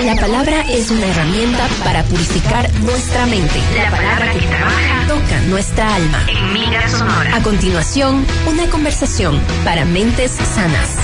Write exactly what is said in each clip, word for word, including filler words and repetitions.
La palabra es una herramienta para purificar nuestra mente. La palabra que trabaja toca nuestra alma. En Miga Sonora. A continuación, una conversación para mentes sanas.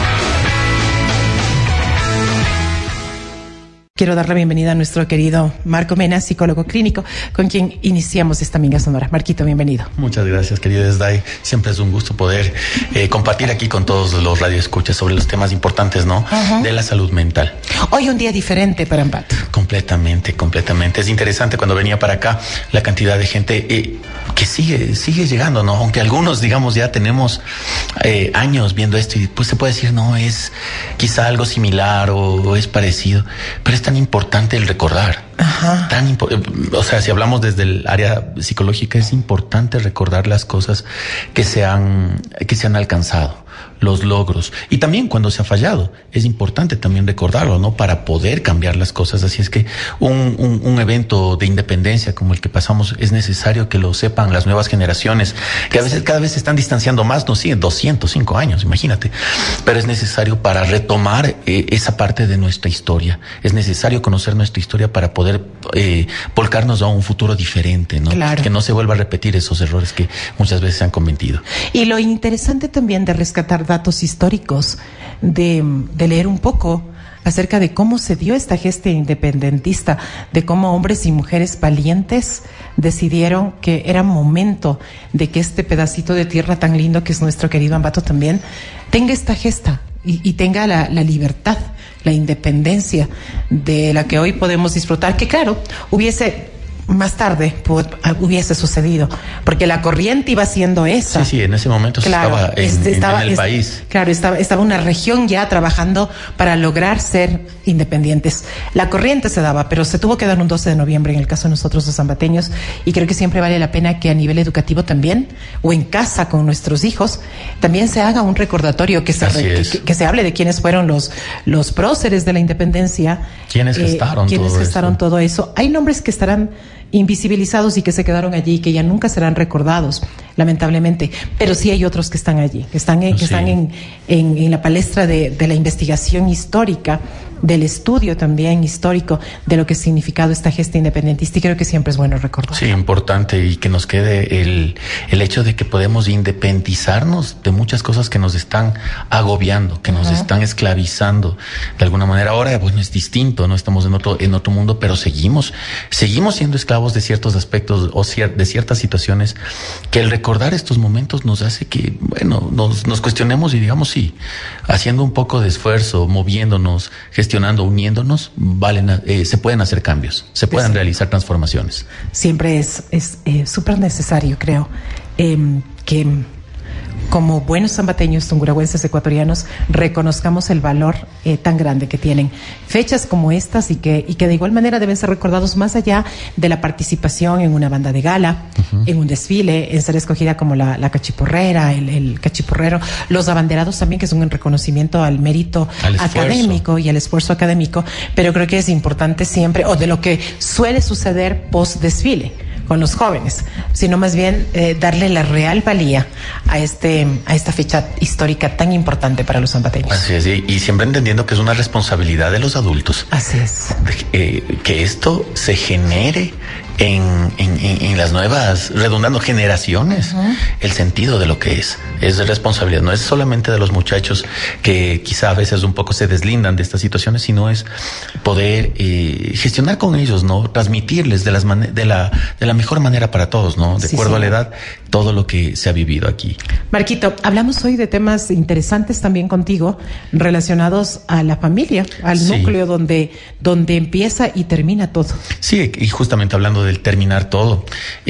Quiero dar la bienvenida a nuestro querido Marco Mena, psicólogo clínico, con quien iniciamos esta Miga Sonora. Marquito, bienvenido. Muchas gracias, querida Esday. Siempre es un gusto poder eh, compartir aquí con todos los radioescuchas sobre los temas importantes, ¿no? Uh-huh. De la salud mental. Hoy un día diferente para Ambato. Completamente, completamente. Es interesante cuando venía para acá la cantidad de gente eh, que sigue, sigue llegando, ¿no? Aunque algunos, digamos, ya tenemos eh, años viendo esto y pues se puede decir, no, es quizá algo similar o, o es parecido, pero es tan importante el recordar. Ajá. Tan impo- o sea, si hablamos desde el área psicológica, es importante recordar las cosas que se han, que se han alcanzado, los logros. Y también cuando se ha fallado, es importante también recordarlo, ¿no? Para poder cambiar las cosas. Así es que un, un, un evento de independencia como el que pasamos, es necesario que lo sepan las nuevas generaciones, que a veces cada vez se están distanciando más, nos siguen doscientos cinco años, imagínate. Pero es necesario para retomar eh, esa parte de nuestra historia. Es necesario conocer nuestra historia para poder eh, volcarnos a un futuro diferente, ¿no? Claro. Que no se vuelva a repetir esos errores que muchas veces se han cometido. Y lo interesante también de rescatar datos históricos, de, de leer un poco acerca de cómo se dio esta gesta independentista, de cómo hombres y mujeres valientes decidieron que era momento de que este pedacito de tierra tan lindo que es nuestro querido Ambato también tenga esta gesta y, y tenga la, la libertad, la independencia de la que hoy podemos disfrutar, que claro, hubiese más tarde pues, hubiese sucedido, porque la corriente iba siendo esa. Sí, sí, en ese momento claro, estaba, en, este, estaba en el es, país. Claro, estaba, estaba una región ya trabajando para lograr ser independientes. La corriente se daba, pero se tuvo que dar un doce de noviembre en el caso de nosotros los zambateños, y creo que siempre vale la pena que a nivel educativo también, o en casa con nuestros hijos, también se haga un recordatorio, que se, re, que, que se hable de quiénes fueron los, los próceres de la independencia. ¿Quiénes eh, gestaron, ¿quiénes todo, gestaron eso? todo eso? Hay nombres que estarán invisibilizados y que se quedaron allí, que ya nunca serán recordados, lamentablemente, pero sí hay otros que están allí, que están en, que sí. están en, en, en la palestra de, de la investigación histórica, del estudio también histórico de lo que ha significado esta gesta independentista, y creo que siempre es bueno recordar. Sí, importante, y que nos quede el, el hecho de que podemos independizarnos de muchas cosas que nos están agobiando, que nos uh-huh. están esclavizando de alguna manera. Ahora, bueno, es distinto, no estamos en otro, en otro mundo, pero seguimos, seguimos siendo esclavos de ciertos aspectos o cier- de ciertas situaciones, que el recordar estos momentos nos hace que, bueno, nos, nos cuestionemos y digamos, sí, haciendo un poco de esfuerzo, moviéndonos, gestionando, uniéndonos, valen, eh, se pueden hacer cambios, se pueden sí. realizar transformaciones. Siempre es es eh, súper necesario, creo, eh, que como buenos zambateños, tungurahüenses, ecuatorianos, reconozcamos el valor eh, tan grande que tienen fechas como estas, y que, y que de igual manera deben ser recordados más allá de la participación en una banda de gala, uh-huh. en un desfile, en ser escogida como la, la cachiporrera, el, el cachiporrero, los abanderados también, que son un reconocimiento al mérito al académico y al esfuerzo académico, pero creo que es importante siempre, o de lo que suele suceder post desfile con los jóvenes, sino más bien eh, darle la real valía a este a esta fecha histórica tan importante para los zambateños. Así es, y, y siempre entendiendo que es una responsabilidad de los adultos. Así es. Eh, que esto se genere en, en, en las nuevas, redundando, generaciones, uh-huh. el sentido de lo que es. Es responsabilidad, no es solamente de los muchachos que quizá a veces un poco se deslindan de estas situaciones, sino es poder eh, gestionar con ellos, ¿no? Transmitirles de las man- de la de la mejor manera para todos, ¿no? De sí, acuerdo sí. a la edad, todo lo que se ha vivido aquí. Marquito, hablamos hoy de temas interesantes también contigo, relacionados a la familia, al sí. núcleo donde, donde empieza y termina todo. Sí, y justamente hablando del terminar todo,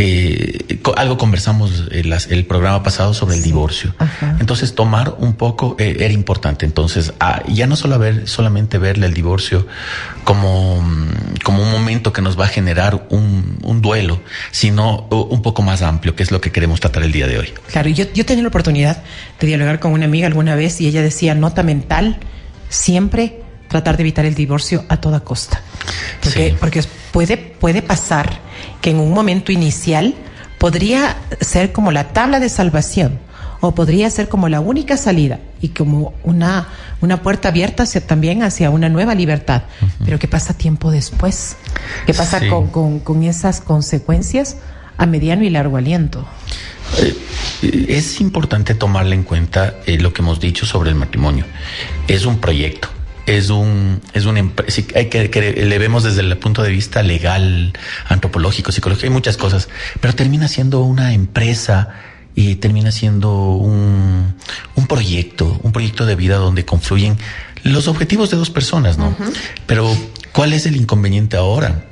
eh, algo conversamos el, el programa pasado sobre el sí. divorcio. Ajá. Entonces, tomar un poco eh, era importante. Entonces, ah, ya no solo ver, solamente verle el divorcio como, como un momento que nos va a generar un, un duelo, sino un poco más amplio, que es lo que queremos tratar el día de hoy. Claro, yo, yo tenía la oportunidad de dialogar con una amiga alguna vez, y ella decía, nota mental, siempre tratar de evitar el divorcio a toda costa. Porque, sí. porque puede, puede pasar que en un momento inicial podría ser como la tabla de salvación, o podría ser como la única salida y como una, una puerta abierta hacia, también hacia una nueva libertad. Uh-huh. Pero ¿qué pasa tiempo después? ¿Qué pasa sí. con, con, con esas consecuencias a mediano y largo aliento? Eh, es importante tomarle en cuenta eh, lo que hemos dicho sobre el matrimonio. Es un proyecto. Es un, es un, sí, hay que, que le vemos desde el punto de vista legal, antropológico, psicológico, hay muchas cosas, pero termina siendo una empresa y termina siendo un, un proyecto, un proyecto de vida donde confluyen los objetivos de dos personas, ¿no? Uh-huh. Pero, ¿cuál es el inconveniente ahora?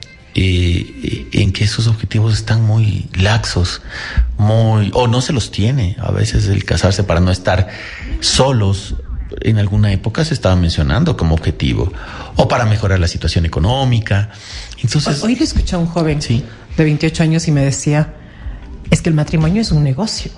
Eh, en que esos objetivos están muy laxos, muy, o no se los tiene, a veces el casarse para no estar solos. En alguna época se estaba mencionando como objetivo, o para mejorar la situación económica. Entonces, hoy le escuché a un joven ¿sí? de veintiocho años y me decía, es que el matrimonio es un negocio.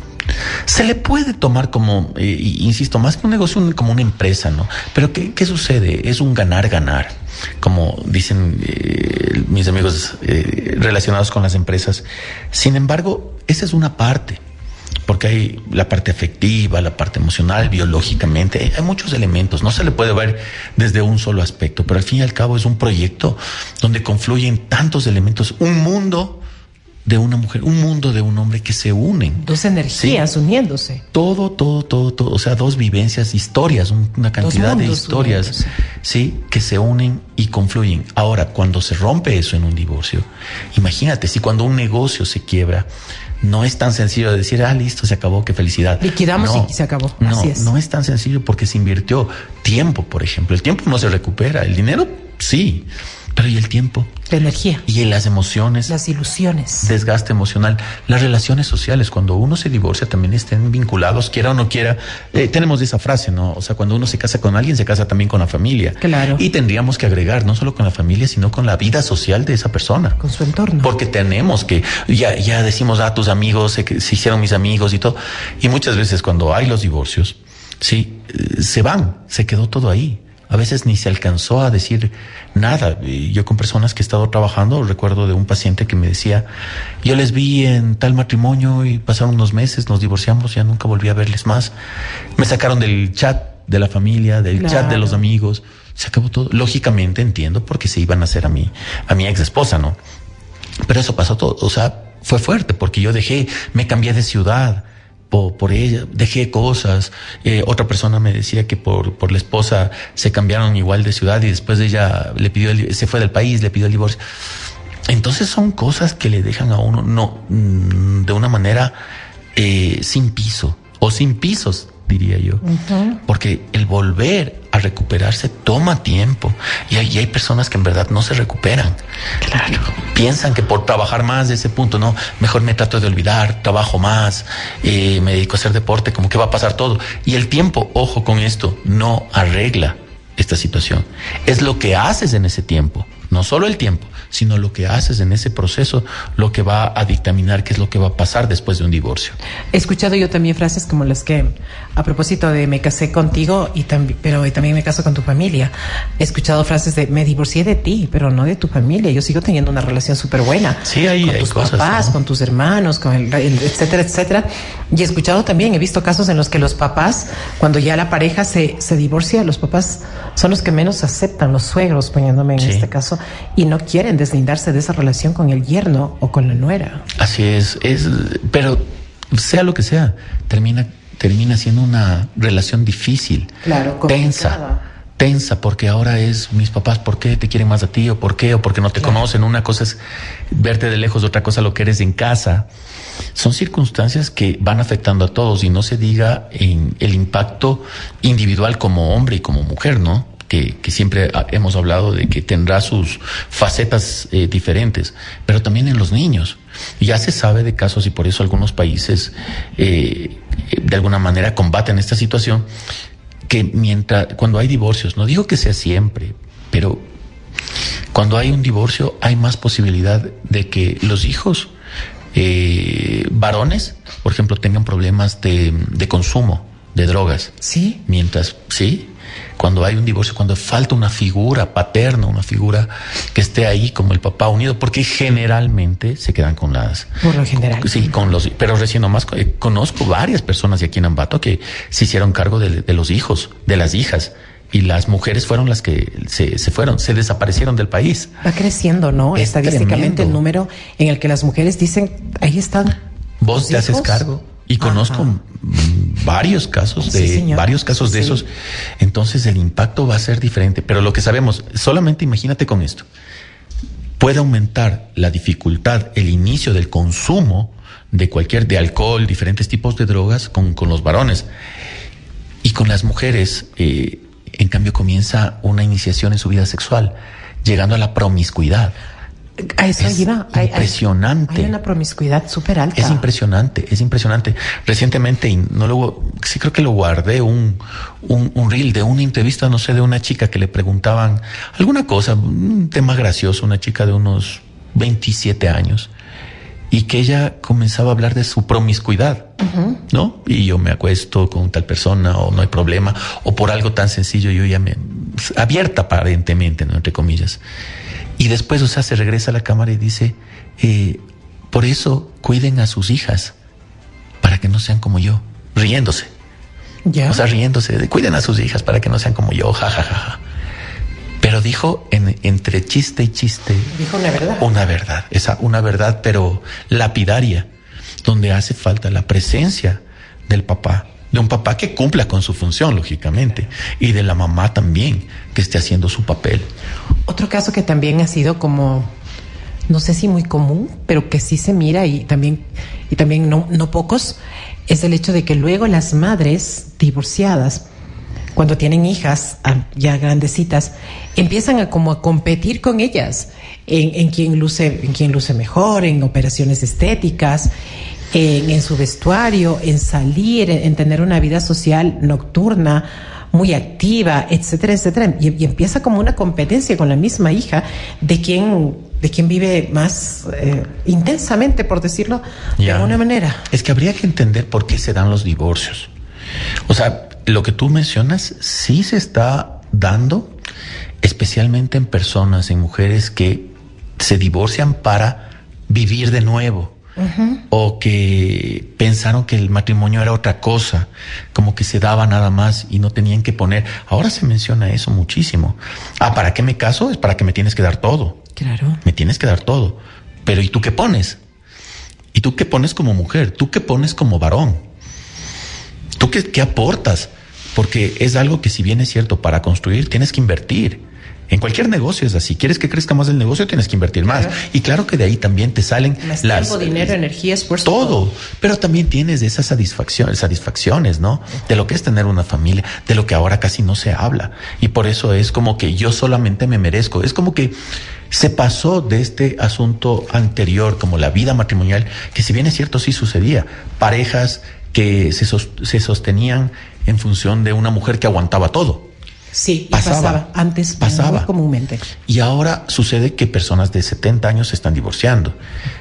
Se le puede tomar como, eh, insisto, más que un negocio, un, como una empresa, ¿no? Pero ¿qué, qué sucede? Es un ganar-ganar, como dicen eh, mis amigos eh, relacionados con las empresas. Sin embargo, esa es una parte. Porque hay la parte afectiva, la parte emocional, biológicamente, hay muchos elementos, no se le puede ver desde un solo aspecto, pero al fin y al cabo es un proyecto donde confluyen tantos elementos, un mundo de una mujer, un mundo de un hombre que se unen. Dos energías ¿sí? uniéndose. Todo, todo, todo, todo, o sea, dos vivencias, historias, una cantidad de historias, uniéndose. Sí, que se unen y confluyen. Ahora, cuando se rompe eso en un divorcio, imagínate, si cuando un negocio se quiebra, no es tan sencillo de decir, ah, listo, se acabó, qué felicidad. Liquidamos no, y se acabó. No, Así es. No es tan sencillo porque se invirtió tiempo, por ejemplo. El tiempo no se recupera. El dinero, sí. Pero ¿y el tiempo? La energía. Y las emociones. Las ilusiones. Desgaste emocional. Las relaciones sociales. Cuando uno se divorcia también estén vinculados, quiera o no quiera. Eh, tenemos esa frase, ¿no? O sea, cuando uno se casa con alguien, se casa también con la familia. Claro. Y tendríamos que agregar no solo con la familia, sino con la vida social de esa persona. Con su entorno. Porque tenemos que, ya, ya decimos, ah, tus amigos se, se hicieron mis amigos y todo. Y muchas veces cuando hay los divorcios, sí, se van, se quedó todo ahí. A veces ni se alcanzó a decir nada. Yo con personas que he estado trabajando, recuerdo de un paciente que me decía, yo les vi en tal matrimonio y pasaron unos meses, nos divorciamos, ya nunca volví a verles más. Me sacaron del chat de la familia, del claro. chat de los amigos, se acabó todo. Lógicamente entiendo porque se iban a hacer a mi, a mi ex esposa, ¿no? Pero eso pasó todo, o sea, fue fuerte porque yo dejé, me cambié de ciudad. Por, por ella, dejé cosas. Eh, otra persona me decía que por, por la esposa se cambiaron igual de ciudad y después de ella le pidió el, se fue del país, le pidió el divorcio. Entonces son cosas que le dejan a uno no de una manera eh, sin piso o sin pisos, diría yo. Uh-huh. Porque el volver a recuperarse toma tiempo y hay, y hay personas que en verdad no se recuperan. Claro. Piensan que por trabajar más de ese punto, no, mejor me trato de olvidar, trabajo más, eh, me dedico a hacer deporte, como que va a pasar todo. Y el tiempo, ojo con esto, no arregla esta situación. Es lo que haces en ese tiempo, no solo el tiempo, sino lo que haces en ese proceso, lo que va a dictaminar qué es lo que va a pasar después de un divorcio. He escuchado yo también frases como las que, a propósito de me casé contigo, y también, pero y también me caso con tu familia. He escuchado frases de me divorcié de ti, pero no de tu familia. Yo sigo teniendo una relación súper buena. Sí, hay, con hay tus cosas, papás, ¿no? Con tus hermanos, con el, el, etcétera, etcétera. Y he escuchado también, he visto casos en los que los papás, cuando ya la pareja se, se divorcia, los papás son los que menos aceptan, los suegros, poniéndome en sí. este caso, y no quieren deslindarse de esa relación con el yerno o con la nuera. Así es, es, pero sea lo que sea, termina, termina siendo una relación difícil, claro, tensa, tensa, porque ahora es mis papás, ¿por qué te quieren más a ti? ¿O por qué? ¿O porque no te claro. conocen? Una cosa es verte de lejos, otra cosa lo que eres en casa. Son circunstancias que van afectando a todos y no se diga en el impacto individual como hombre y como mujer, ¿no? Que, que siempre hemos hablado de que tendrá sus facetas eh, diferentes, pero también en los niños. Ya se sabe de casos y por eso algunos países eh, de alguna manera combaten esta situación, que mientras, cuando hay divorcios, no digo que sea siempre, pero cuando hay un divorcio hay más posibilidad de que los hijos eh, varones, por ejemplo, tengan problemas de, de consumo de drogas. Sí. Mientras, sí. cuando hay un divorcio, cuando falta una figura paterna, una figura que esté ahí como el papá unido, porque generalmente se quedan con las... Por lo general. Sí, con los... Pero recién nomás eh, conozco varias personas de aquí en Ambato que se hicieron cargo de, de los hijos, de las hijas. Y las mujeres fueron las que se, se fueron, se desaparecieron del país. Va creciendo, ¿no? Es Estadísticamente tremendo. El número en el que las mujeres dicen, ahí están. Vos te hijos. haces cargo. Y conozco Ajá. varios casos de Sí, señor. varios casos de Sí. esos. Entonces el impacto va a ser diferente. Pero lo que sabemos, solamente imagínate con esto. Puede aumentar la dificultad, el inicio del consumo de cualquier, de alcohol, diferentes tipos de drogas con, con los varones. Y con las mujeres, eh, en cambio, comienza una iniciación en su vida sexual, llegando a la promiscuidad. A eso Es iba. Hay- hay- impresionante. Hay una promiscuidad súper alta. Es impresionante, es impresionante. Recientemente, y no lo, sí creo que lo guardé, un, un, un reel de una entrevista, no sé, de una chica que le preguntaban alguna cosa, un tema gracioso, una chica de unos veintisiete años, y que ella comenzaba a hablar de su promiscuidad, uh-huh. ¿no? Y yo me acuesto con tal persona, o no hay problema, o por algo tan sencillo, yo ya me, abierta aparentemente, ¿no? Entre comillas. Y después, o sea, se regresa a la cámara y dice, eh, por eso cuiden a sus hijas, para que no sean como yo, riéndose. ¿Ya? O sea, riéndose, de, cuiden a sus hijas para que no sean como yo, jajajaja. Ja, ja, ja. Pero dijo en, entre chiste y chiste. Dijo una verdad. Una verdad, esa, una verdad, pero lapidaria, donde hace falta la presencia del papá, de un papá que cumpla con su función, lógicamente, y de la mamá también, que esté haciendo su papel. Otro caso que también ha sido como, no sé si muy común, pero que sí se mira y también, y también no, no pocos, es el hecho de que luego las madres divorciadas, cuando tienen hijas ya grandecitas, empiezan a como a competir con ellas en, en quién luce, en quién luce mejor, en operaciones estéticas, en, en su vestuario, en salir, en, en tener una vida social nocturna muy activa, etcétera, etcétera, y, y empieza como una competencia con la misma hija de quién, de quién vive más eh, intensamente, por decirlo de Ya. alguna manera. Es que habría que entender por qué se dan los divorcios. O sea, lo que tú mencionas sí se está dando, especialmente en personas, en mujeres que se divorcian para vivir de nuevo. Uh-huh. O que pensaron que el matrimonio era otra cosa, como que se daba nada más y no tenían que poner. Ahora se menciona eso muchísimo. Ah, ¿para qué me caso? Es para que me tienes que dar todo. Claro. Me tienes que dar todo. Pero ¿y tú qué pones? ¿Y tú qué pones como mujer? ¿Tú qué pones como varón? ¿Tú qué, qué aportas? Porque es algo que, si bien es cierto, para construir tienes que invertir. En cualquier negocio es así. ¿Quieres que crezca más el negocio? Tienes que invertir más. Claro. Y claro que de ahí también te salen más las... tiempo, dinero, energía, esfuerzo. Todo. todo. Pero también tienes esas satisfacciones, satisfacciones, ¿no? De lo que es tener una familia, de lo que ahora casi no se habla. Y por eso es como que yo solamente me merezco. Es como que se pasó de este asunto anterior, como la vida matrimonial, que si bien es cierto, sí sucedía. Parejas que se, sos, se sostenían en función de una mujer que aguantaba todo. Sí, pasaba, pasaba antes, pasaba muy comúnmente. Y ahora sucede que personas de setenta años se están divorciando.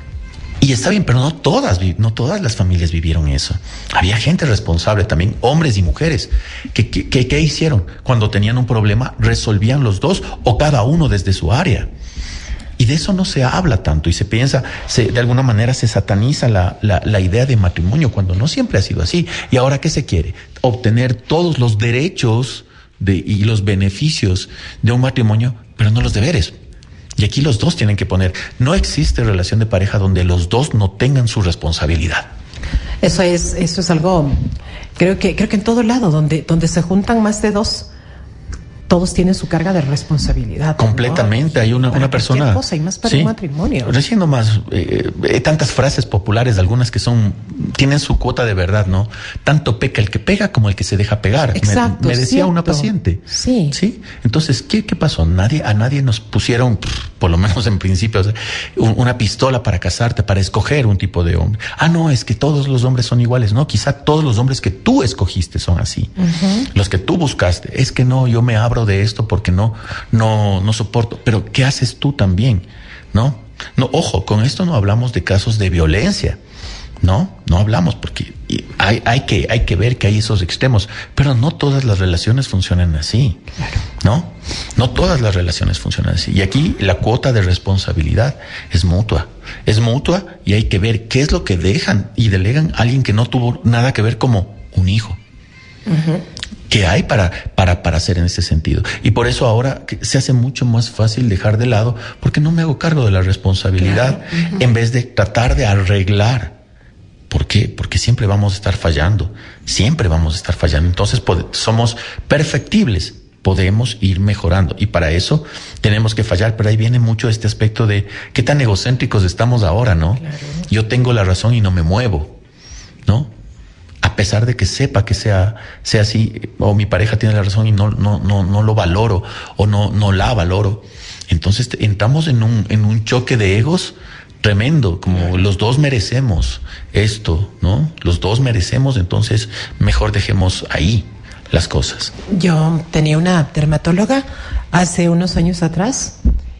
Y está bien, pero no todas, no todas las familias vivieron eso. Había gente responsable también, hombres y mujeres, que, que, que, que hicieron cuando tenían un problema, resolvían los dos o cada uno desde su área. Y de eso no se habla tanto y se piensa, se, de alguna manera se sataniza la, la, la idea de matrimonio cuando no siempre ha sido así. ¿Y ahora qué se quiere? Obtener todos los derechos de, y los beneficios de un matrimonio, pero no los deberes. Y aquí los dos tienen que poner. No existe relación de pareja donde los dos no tengan su responsabilidad. Eso es, eso es algo, creo que, creo que en todo lado, donde, donde se juntan más de dos, todos tienen su carga de responsabilidad. Completamente. ¿No? Hay una, una persona. Cosa, y más para ¿sí? un matrimonio. Recién nomás, eh, eh, tantas frases populares, algunas que son, tienen su cuota de verdad, ¿no? Tanto peca el que pega como el que se deja pegar. Exacto, me, me decía cierto. una paciente. Sí. Sí. Entonces, ¿qué, qué pasó? Nadie, a nadie nos pusieron, por lo menos en principio, o sea, una pistola para casarte, para escoger un tipo de hombre. Ah, no, es que todos los hombres son iguales. No, quizá todos los hombres que tú escogiste son así. Uh-huh. Los que tú buscaste. Es que no, yo me abro de esto porque no, no, no soporto. Pero ¿qué haces tú también? ¿No? No, ojo, con esto no hablamos de casos de violencia, No, no hablamos porque hay, hay, que, hay que ver que hay esos extremos, pero no todas las relaciones funcionan así, claro. ¿no? No todas las relaciones funcionan así. Y aquí la cuota de responsabilidad es mutua, es mutua y hay que ver qué es lo que dejan y delegan a alguien que no tuvo nada que ver como un hijo. Uh-huh. ¿Qué hay para, para, para hacer en ese sentido? Y por eso ahora se hace mucho más fácil dejar de lado porque no me hago cargo de la responsabilidad, claro. uh-huh. en vez de tratar de arreglar. ¿Por qué? Porque siempre vamos a estar fallando, siempre vamos a estar fallando. Entonces pod- somos perfectibles, podemos ir mejorando y para eso tenemos que fallar, pero ahí viene mucho este aspecto de qué tan egocéntricos estamos ahora, ¿no? Claro. Yo tengo la razón y no me muevo, ¿no? A pesar de que sepa que sea, sea así, o mi pareja tiene la razón y no, no, no, no lo valoro o no, no la valoro. Entonces entramos en un, en un choque de egos tremendo, como los dos merecemos esto, ¿no? Los dos merecemos, entonces mejor dejemos ahí las cosas. Yo tenía una dermatóloga hace unos años atrás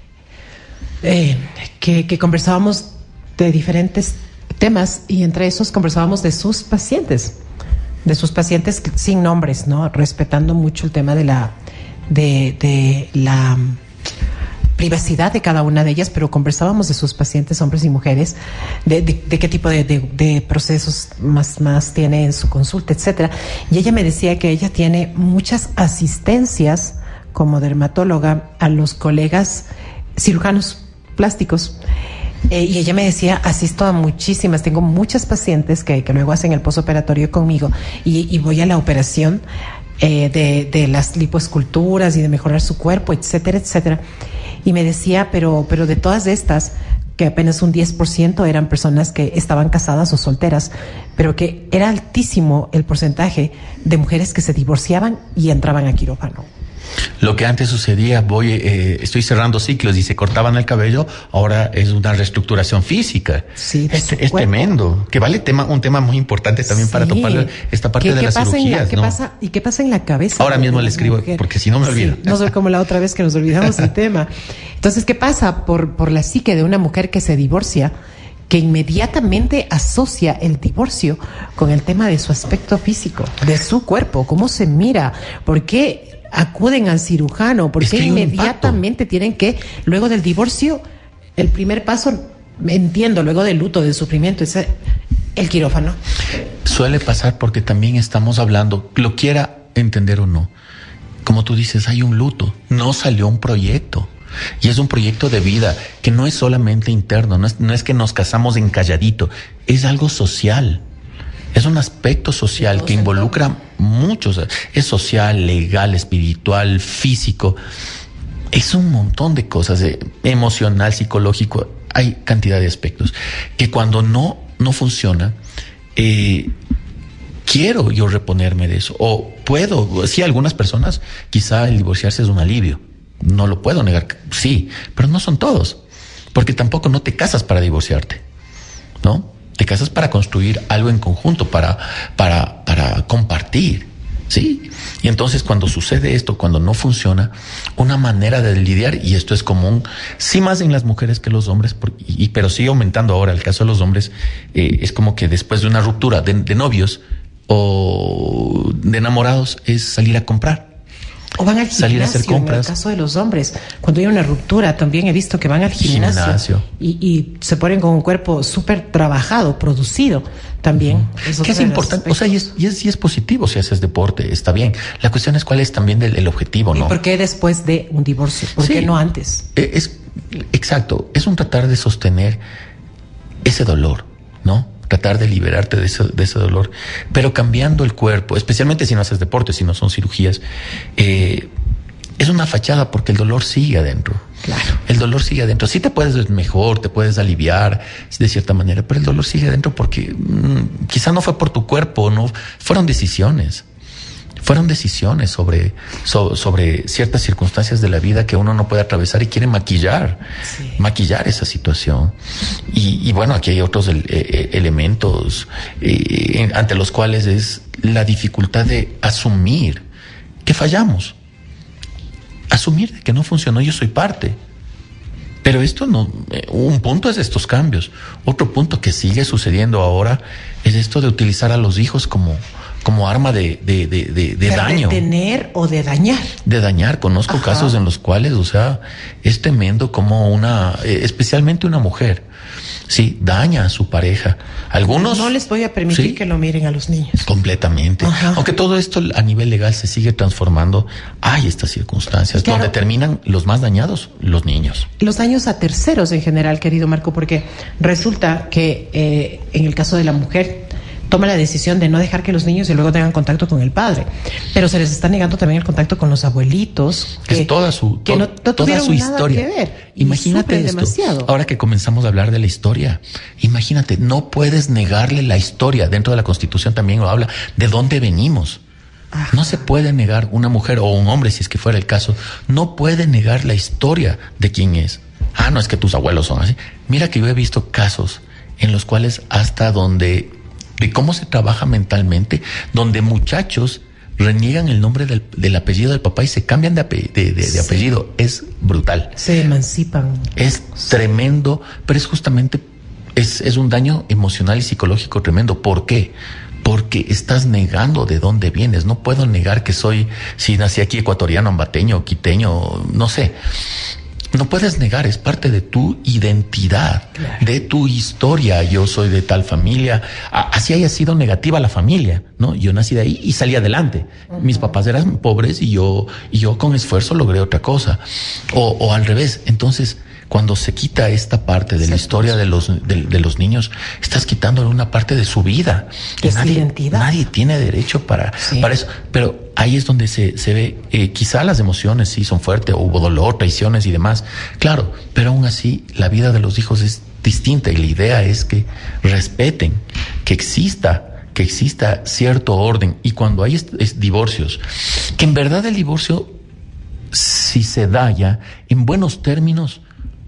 eh, que, que conversábamos de diferentes temas y entre esos conversábamos de sus pacientes, de sus pacientes sin nombres, ¿no? Respetando mucho el tema de la de, de la privacidad de cada una de ellas, pero conversábamos de sus pacientes, hombres y mujeres, de, de, de qué tipo de, de, de procesos más, más tiene en su consulta, etcétera. Y ella me decía que ella tiene muchas asistencias como dermatóloga a los colegas cirujanos plásticos. Eh, y ella me decía, asisto a muchísimas, tengo muchas pacientes que, que luego hacen el posoperatorio conmigo y, y voy a la operación eh, de, de las lipoesculturas y de mejorar su cuerpo, etcétera, etcétera. Y me decía, pero, pero de todas estas, que apenas un diez por ciento eran personas que estaban casadas o solteras, pero que era altísimo el porcentaje de mujeres que se divorciaban y entraban a quirófano. Lo que antes sucedía, voy, eh, estoy cerrando ciclos y se cortaban el cabello, ahora es una reestructuración física. Sí, es, es tremendo, que vale tema, un tema muy importante también sí. para topar esta parte ¿Qué, de qué las pasa cirugías. En la, ¿qué ¿no? pasa, ¿Y qué pasa en la cabeza? Ahora mismo le escribo, mujer? porque si no me olvido. Sí, no soy como la otra vez que nos olvidamos del tema. Entonces, ¿qué pasa por, por la psique de una mujer que se divorcia? Que inmediatamente asocia el divorcio con el tema de su aspecto físico, de su cuerpo, cómo se mira, por qué acuden al cirujano, por qué inmediatamente tienen que, luego del divorcio, el primer paso, entiendo, luego del luto, del sufrimiento, es el quirófano. Suele pasar porque también estamos hablando, lo quiera entender o no, como tú dices, hay un luto, no salió un proyecto. Y es un proyecto de vida que no es solamente interno, no es, no es que nos casamos en calladito, es algo social. Es un aspecto social que involucra muchos, es social, legal, espiritual, físico, es un montón de cosas, eh, emocional, psicológico, hay cantidad de aspectos que cuando no, no funciona, eh, quiero yo reponerme de eso, o puedo, sí, algunas personas, quizá el divorciarse es un alivio, no lo puedo negar, sí, pero no son todos, porque tampoco no te casas para divorciarte, ¿no? Te casas para construir algo en conjunto, para, para, para compartir, ¿sí? Y entonces cuando sucede esto, cuando no funciona, una manera de lidiar, y esto es común, sí más en las mujeres que los hombres, y, pero sigue aumentando ahora el caso de los hombres, eh, es como que después de una ruptura de, de novios o de enamorados, es salir a comprar. O van al gimnasio, salir a hacer compras. En el caso de los hombres, cuando hay una ruptura, también he visto que van al gimnasio, gimnasio. Y, y se ponen con un cuerpo súper trabajado, producido también. Uh-huh. Es que es importante, o sea, y es, y, es, y es positivo si haces deporte, está bien. La cuestión es cuál es también el, el objetivo, ¿no? ¿Y por qué después de un divorcio? ¿Por sí, qué no antes? Es, exacto, es un tratar de sostener ese dolor, ¿no? Tratar de liberarte de ese, de ese dolor, pero cambiando el cuerpo, especialmente si no haces deporte, si no son cirugías, eh, es una fachada porque el dolor sigue adentro. Claro. El dolor sigue adentro. Sí te puedes ver mejor, te puedes aliviar de cierta manera, pero el dolor sigue adentro porque mmm, quizá no fue por tu cuerpo, no fueron decisiones. Fueron decisiones sobre, so, sobre ciertas circunstancias de la vida que uno no puede atravesar y quiere maquillar, sí. maquillar esa situación. Y, y bueno, aquí hay otros el, eh, elementos eh, ante los cuales es la dificultad de asumir que fallamos. Asumir que no funcionó, yo soy parte. Pero esto no, un punto es estos cambios. Otro punto que sigue sucediendo ahora es esto de utilizar a los hijos como, como arma de, de, de, de, de daño. De tener o de dañar. De dañar. Conozco Ajá. casos en los cuales, o sea, es tremendo como una, especialmente una mujer, sí, daña a su pareja. Algunos... No les voy a permitir ¿sí? que lo miren a los niños. Completamente. Ajá. Aunque todo esto a nivel legal se sigue transformando, hay estas circunstancias claro. donde terminan los más dañados, los niños. Los daños a terceros en general, querido Marco, porque resulta que eh, en el caso de la mujer toma la decisión de no dejar que los niños y luego tengan contacto con el padre, pero se les está negando también el contacto con los abuelitos que, es toda su, que no, no toda su nada historia. Que ver, imagínate esto, demasiado. Ahora que comenzamos a hablar de la historia, imagínate, no puedes negarle la historia. Dentro de la Constitución también lo habla de dónde venimos. Ajá. No se puede negar una mujer o un hombre, si es que fuera el caso, no puede negar la historia de quién es. Ah, no, es que tus abuelos son así. Mira que yo he visto casos en los cuales hasta donde de cómo se trabaja mentalmente, donde muchachos reniegan el nombre del, del apellido del papá y se cambian de, ape, de, de, de sí. apellido. Es brutal. Se emancipan. Es tremendo, pero es justamente, es, es un daño emocional y psicológico tremendo. ¿Por qué? Porque estás negando de dónde vienes. No puedo negar que soy, si nací aquí ecuatoriano, ambateño, quiteño, no sé. No puedes negar, es parte de tu identidad, claro. de tu historia. Yo soy de tal familia, así haya sido negativa la familia, ¿no? Yo nací de ahí y salí adelante. Uh-huh. Mis papás eran pobres y yo, y yo con esfuerzo logré otra cosa. O, o al revés. Entonces, cuando se quita esta parte de la historia de los, de, de los niños, estás quitándole una parte de su vida. De su nadie, identidad. Nadie tiene derecho para, sí. para eso. Pero ahí es donde se, se ve, eh, quizá las emociones sí son fuertes, hubo dolor, traiciones y demás. Claro, pero aún así la vida de los hijos es distinta y la idea es que respeten, que exista, que exista cierto orden. Y cuando hay est- es divorcios, que en verdad el divorcio, si se da ya en buenos términos,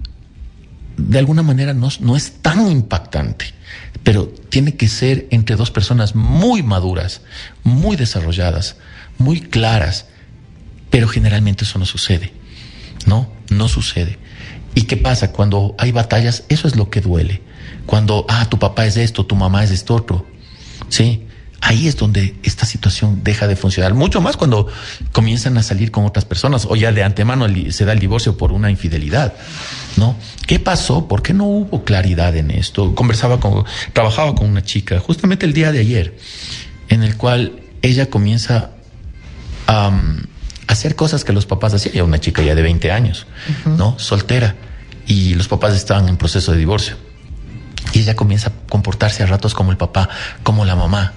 de alguna manera no, no es tan impactante, pero tiene que ser entre dos personas muy maduras, muy desarrolladas, muy claras, pero generalmente eso no sucede, ¿no? No sucede. ¿Y qué pasa? Cuando hay batallas, eso es lo que duele. Cuando, ah, tu papá es esto, tu mamá es esto otro, ¿sí? Ahí es donde esta situación deja de funcionar. Mucho más cuando comienzan a salir con otras personas o ya de antemano se da el divorcio por una infidelidad, ¿no? ¿Qué pasó? ¿Por qué no hubo claridad en esto? Conversaba con, trabajaba con una chica justamente el día de ayer, en el cual ella comienza a um, hacer cosas que los papás hacían. Ya una chica ya de veinte años, uh-huh. ¿no? Soltera. Y los papás estaban en proceso de divorcio. Y ella comienza a comportarse a ratos como el papá, como la mamá.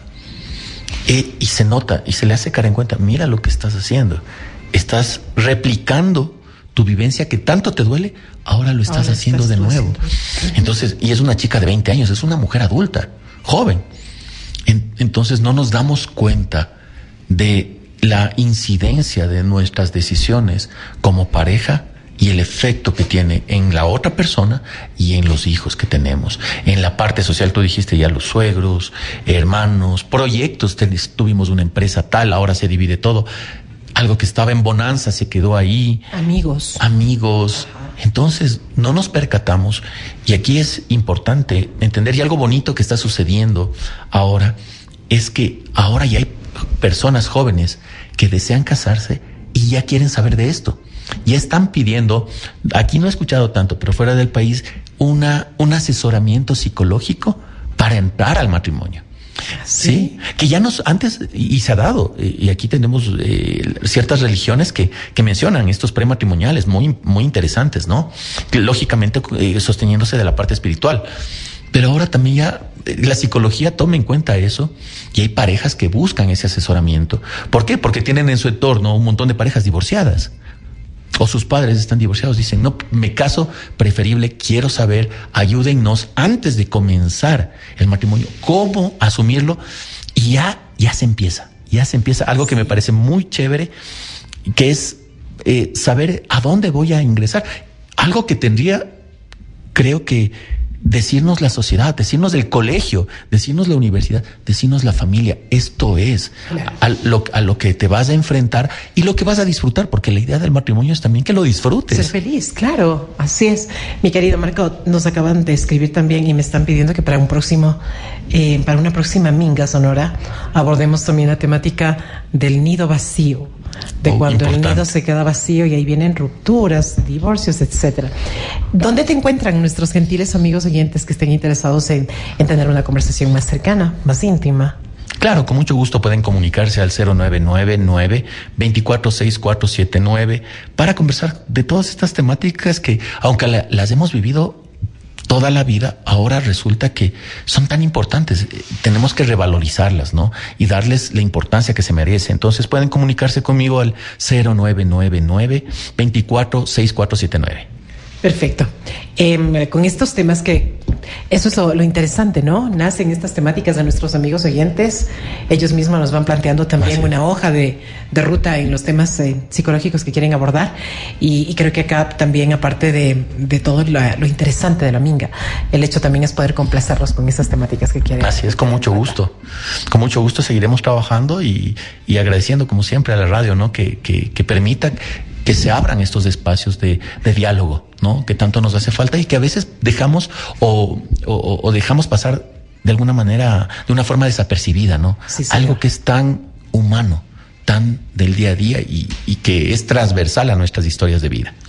Eh, y se nota, y se le hace cara en cuenta, mira lo que estás haciendo. Estás replicando tu vivencia que tanto te duele, ahora lo estás ahora haciendo estás de nuevo. Haciendo. Entonces, y es una chica de veinte años, es una mujer adulta, joven. En, entonces no nos damos cuenta de la incidencia de nuestras decisiones como pareja y el efecto que tiene en la otra persona y en los hijos que tenemos. En la parte social, tú dijiste ya los suegros, hermanos, proyectos, tuvimos una empresa tal, ahora se divide todo. Algo que estaba en bonanza se quedó ahí. Amigos. Amigos. Ajá. Entonces, no nos percatamos. Y aquí es importante entender, y algo bonito que está sucediendo ahora, es que ahora ya hay personas jóvenes que desean casarse y ya quieren saber de esto. Ya están pidiendo, aquí no he escuchado tanto, pero fuera del país, una, un asesoramiento psicológico para entrar al matrimonio. Sí, ¿sí? Que ya nos, antes, y, y se ha dado, y aquí tenemos eh, ciertas religiones que, que mencionan estos prematrimoniales muy, muy interesantes, ¿no? Que, lógicamente eh, sosteniéndose de la parte espiritual. Pero ahora también ya la psicología toma en cuenta eso y hay parejas que buscan ese asesoramiento. ¿Por qué? Porque tienen en su entorno un montón de parejas divorciadas. O sus padres están divorciados, dicen, no, me caso, preferible, quiero saber, ayúdennos antes de comenzar el matrimonio, cómo asumirlo, y ya, ya se empieza, ya se empieza, algo que me parece muy chévere, que es eh, saber a dónde voy a ingresar, algo que tendría, creo que decirnos la sociedad, decirnos el colegio, decirnos la universidad, decirnos la familia. Esto es claro. a, lo, a lo que te vas a enfrentar y lo que vas a disfrutar, porque la idea del matrimonio es también que lo disfrutes. Ser feliz, claro, así es. Mi querido Marco, nos acaban de escribir también y me están pidiendo que para un próximo, eh, para una próxima Minga Sonora, abordemos también la temática del nido vacío. De oh, cuando importante. El nido se queda vacío y ahí vienen rupturas, divorcios, etcétera. ¿Dónde te encuentran nuestros gentiles amigos oyentes que estén interesados en, en tener una conversación más cercana, más íntima? Claro, con mucho gusto pueden comunicarse al cero nueve nueve nueve, dos cuatro seis cuatro siete nueve para conversar de todas estas temáticas que, aunque la, las hemos vivido toda la vida, ahora resulta que son tan importantes. Tenemos que revalorizarlas, ¿no? Y darles la importancia que se merece. Entonces pueden comunicarse conmigo al cero nueve nueve nueve, dos cuatro seis cuatro siete nueve. Perfecto. Eh, con estos temas que... Eso es lo, lo interesante, ¿no? Nacen estas temáticas de nuestros amigos oyentes. Ellos mismos nos van planteando también una hoja de, de ruta en los temas eh, psicológicos que quieren abordar. Y, y creo que acá también, aparte de, de todo lo, lo interesante de la Minga, el hecho también es poder complacerlos con esas temáticas que quieren. Así es, con mucho gusto. Con mucho gusto seguiremos trabajando y, y agradeciendo, como siempre, a la radio, ¿no? Que, que, que permita que se abran estos espacios de, de diálogo, ¿no? Que tanto nos hace falta y que a veces dejamos o, o, o dejamos pasar de alguna manera, de una forma desapercibida, ¿no? Sí, algo que es tan humano, tan del día a día y, y que es transversal a nuestras historias de vida.